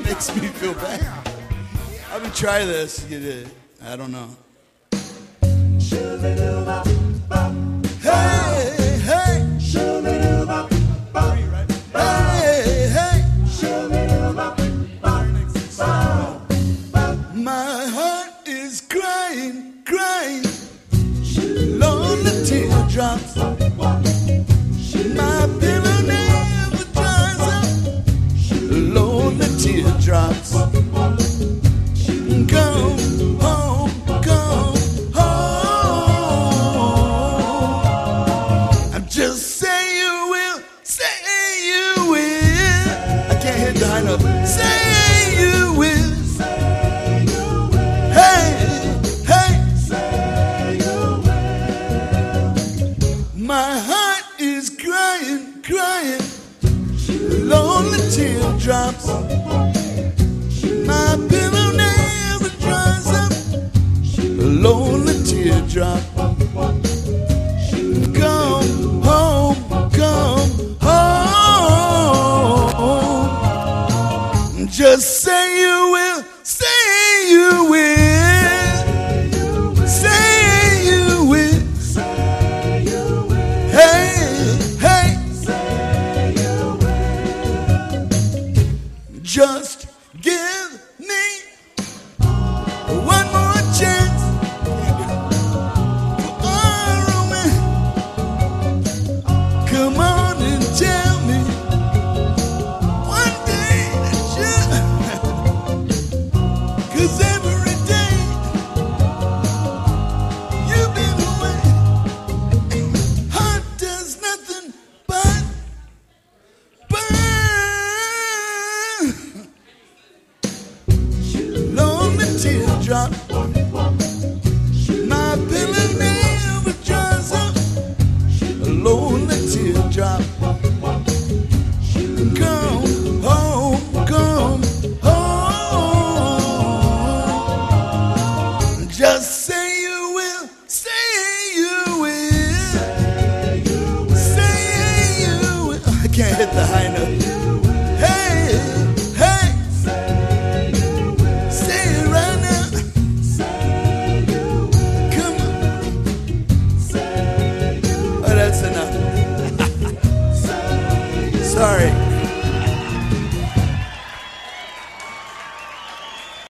makes me feel bad. I'm gonna try this. I don't know. Hey, hey. Hey, hey. My heart is crying, crying. Lonely teardrops. My pillow never dries up. Lonely teardrops. Come home, come home. I'm just say you will, say you will. I can't hit the high note. Say you will. Hey, hey. My heart is crying, crying. Lonely teardrops. My pillow never dries up. Lonely teardrop. Come home, come home. Just say you will, say you will. Say you will. Hey, hey. Just give me one more chance. Come on and tell me one day that you, 'cause every day you've been away. Heart does nothing but burn. Lonely teardrop. My pillow never dries up. Lonely teardrop. Come home, come home. Just say you will, say you will. Say you will. I can't hit the high note.